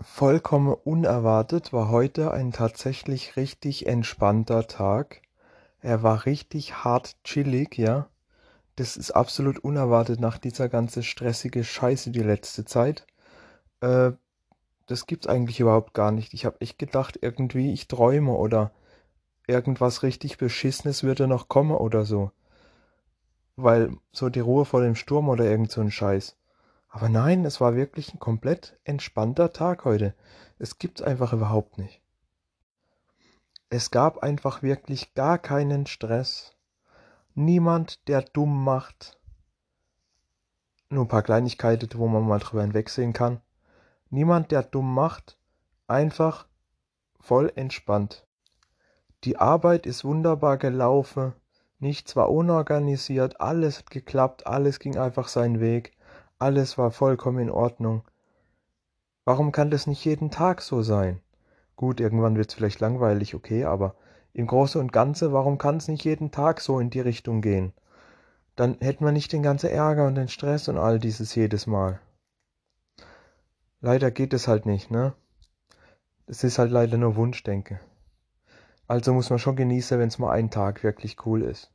Vollkommen unerwartet war heute ein tatsächlich richtig entspannter Tag. Er war richtig hart chillig, ja. Das ist absolut unerwartet nach dieser ganzen stressige Scheiße die letzte Zeit. Äh, Das gibt's eigentlich überhaupt gar nicht. Ich habe echt gedacht, irgendwie ich träume oder irgendwas richtig Beschissenes würde noch kommen oder so. Weil so die Ruhe vor dem Sturm oder irgend so ein Scheiß. Aber nein, es war wirklich ein komplett entspannter Tag heute. Es gibt's einfach überhaupt nicht. Es gab einfach wirklich gar keinen Stress. Niemand, der dumm macht. Nur ein paar Kleinigkeiten, wo man mal drüber hinwegsehen kann. Niemand, der dumm macht. Einfach voll entspannt. Die Arbeit ist wunderbar gelaufen. Nichts war unorganisiert. Alles hat geklappt. Alles ging einfach seinen Weg. Alles war vollkommen in Ordnung. Warum kann das nicht jeden Tag so sein? Gut, irgendwann wird's vielleicht langweilig, okay, aber im Großen und Ganzen, warum kann es nicht jeden Tag so in die Richtung gehen? Dann hätten wir nicht den ganzen Ärger und den Stress und all dieses jedes Mal. Leider geht es halt nicht, ne? Es ist halt leider nur Wunschdenke. Also muss man schon genießen, wenn es mal einen Tag wirklich cool ist.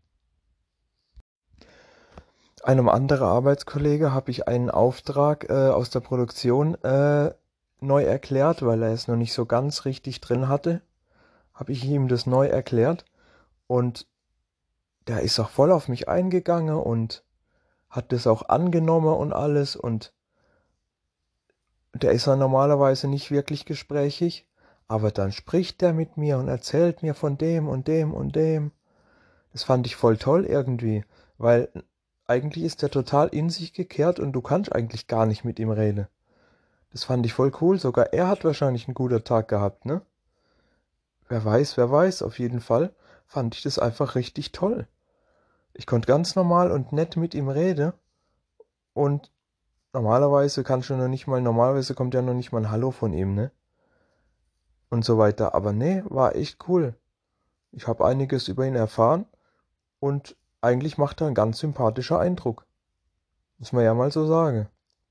Einem anderen Arbeitskollege habe ich einen Auftrag aus der Produktion neu erklärt, weil er es noch nicht so ganz richtig drin hatte. Habe ich ihm das neu erklärt und der ist auch voll auf mich eingegangen und hat das auch angenommen und alles und der ist ja normalerweise nicht wirklich gesprächig, aber dann spricht der mit mir und erzählt mir von dem und dem und dem. Das fand ich voll toll irgendwie, weil eigentlich ist der total in sich gekehrt und du kannst eigentlich gar nicht mit ihm reden. Das fand ich voll cool, sogar er hat wahrscheinlich einen guten Tag gehabt, ne? Wer weiß, auf jeden Fall fand ich das einfach richtig toll. Ich konnte ganz normal und nett mit ihm reden und normalerweise kommt ja noch nicht mal ein Hallo von ihm, ne? Und so weiter. Aber nee, war echt cool. Ich habe einiges über ihn erfahren und eigentlich macht er einen ganz sympathischer Eindruck. Muss man ja mal so sagen.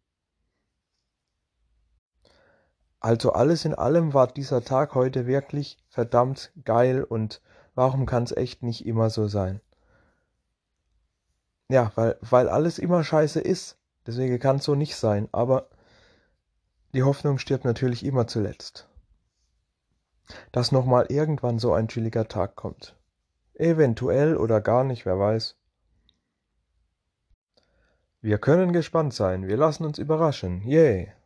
Also alles in allem war dieser Tag heute wirklich verdammt geil und warum kann es echt nicht immer so sein? Ja, weil alles immer scheiße ist. Deswegen kann es so nicht sein. Aber die Hoffnung stirbt natürlich immer zuletzt. Dass nochmal irgendwann so ein chilliger Tag kommt. Eventuell oder gar nicht, wer weiß. Wir können gespannt sein. Wir lassen uns überraschen. Yay!